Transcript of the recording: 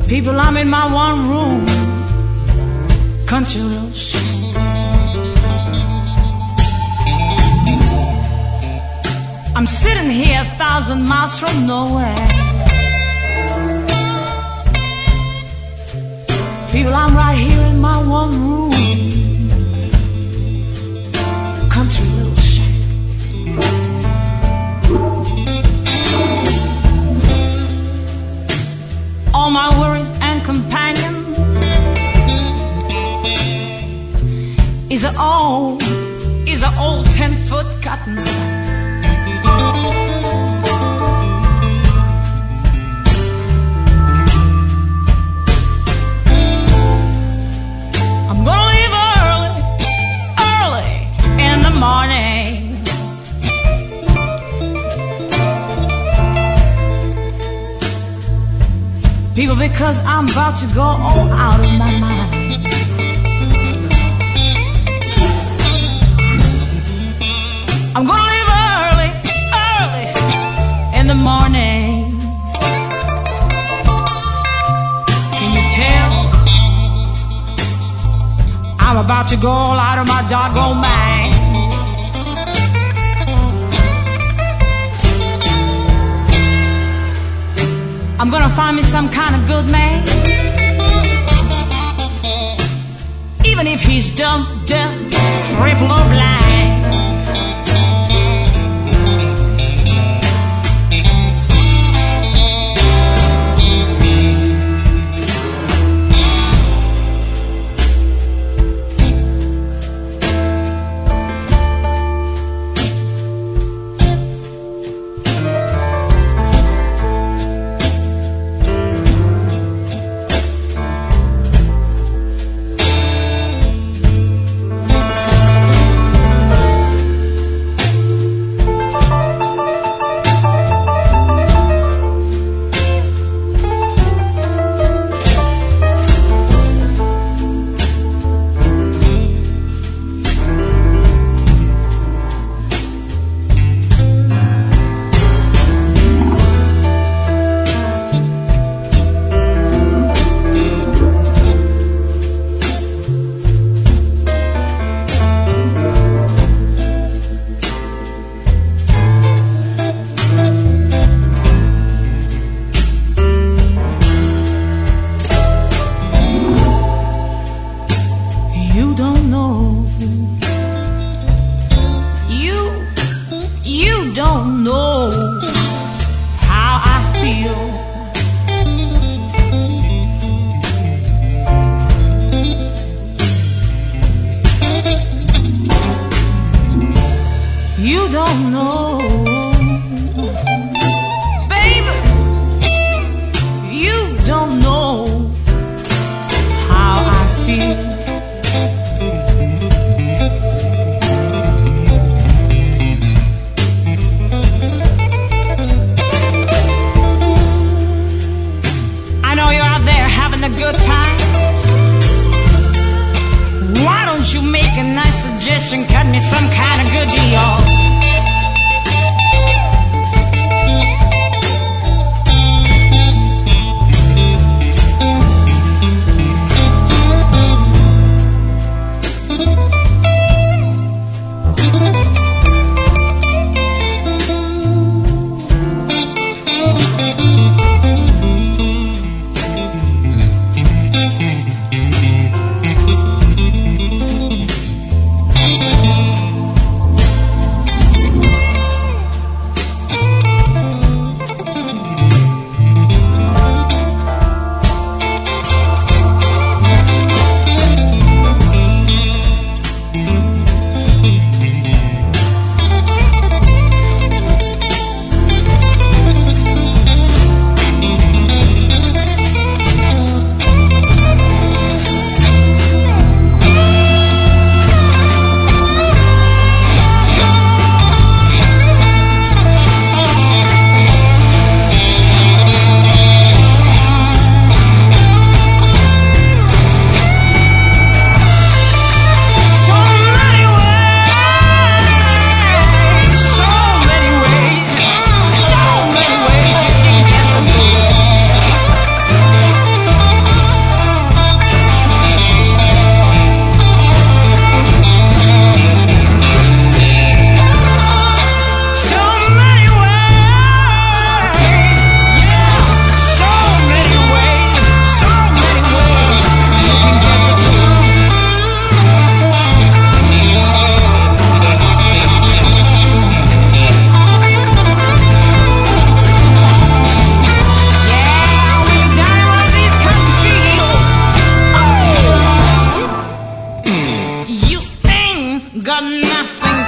People, I'm in my one room country little shack. I'm sitting here 1,000 miles from nowhere. People, I'm right here in my one room country little shack. All my worries and companion is an old 10-foot cotton sack. I'm gonna leave early in the morning. People, because I'm about to go all out of my mind. I'm gonna leave early in the morning. Can you tell? I'm about to go all out of my doggone mind. I'm gonna find me some kind of good man, even if he's dumb, crippled or blind. got nothing